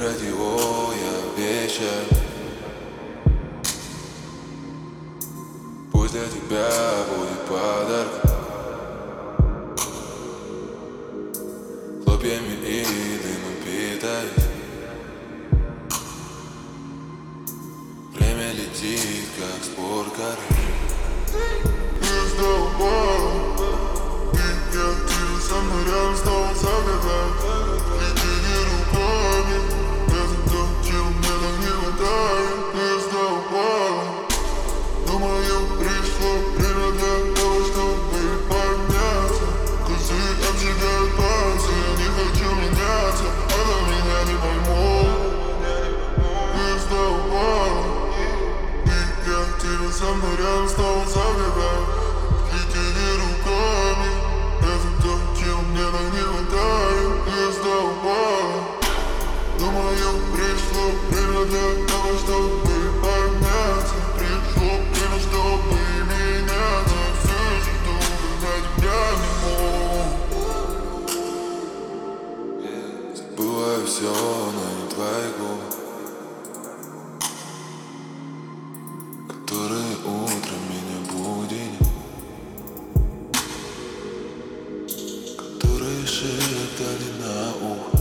радио я вещаю. Пусть для тебя будет подарок хлопьями и дымом питаюсь. Время летит, как спорткар. Со мной рядом снова загадать. Летели руками. Это то, чего мне так не хватает. Я сдавала. Думаю, пришло время для того, чтобы подняться. Кусы обжигают пальцы. Я не хочу меняться, а до меня не поймут. Я сдавала. И я тебя со мной рядом снова загадать. Летели руками. Мне так не хватает, я сдавала. Думаю, пришло время для того, чтобы подняться. Пришло время, чтобы меняться. Все еще думаю, за тебя не мог. Забываю все, но не твои губы, которые утром меня будили, которые шептали на ухо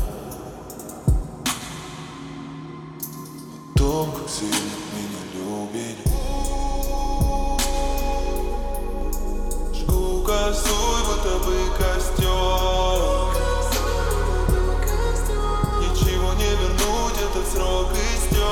о том, как сильно меня любили. Жгу косой, будто бы костер. Ничего не вернуть, этот срок истек.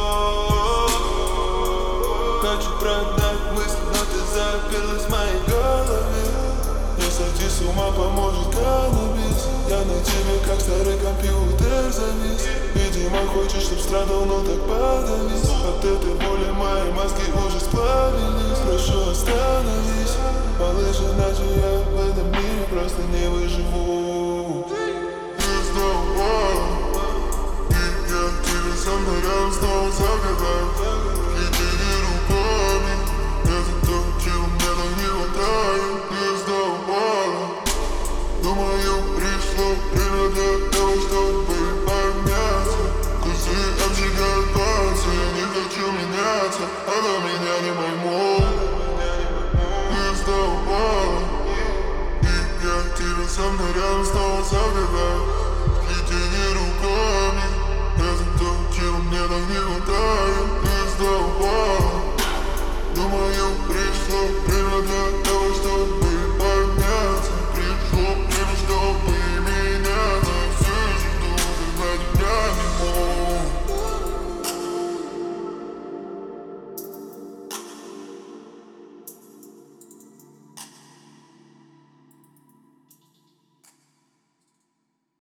Хочу прогнать мысли, но ты заперлась в моей голове. Не сойти с ума поможет каннабис. Я на тебе как старый компьютер завис. Видимо хочешь, чтоб страдал, но так подавись. От этой боли мои мозги уже сплавились. Прошу, остановись, малыш, иначе я в этом мире просто не выживу. Я сдавала. И я тебя со мной рядом снова загадать. Летели руками. Это то, чего мне так не хватает. Я сдавала. Думаю, пришло время для того, чтобы подняться. Кусы обжигают пальцы. Я не хочу меняться, а до меня не поймут. Я сдавала. И я тебя со мной рядом снова загадать. Летели руками. Это то, чего мне так не хватает.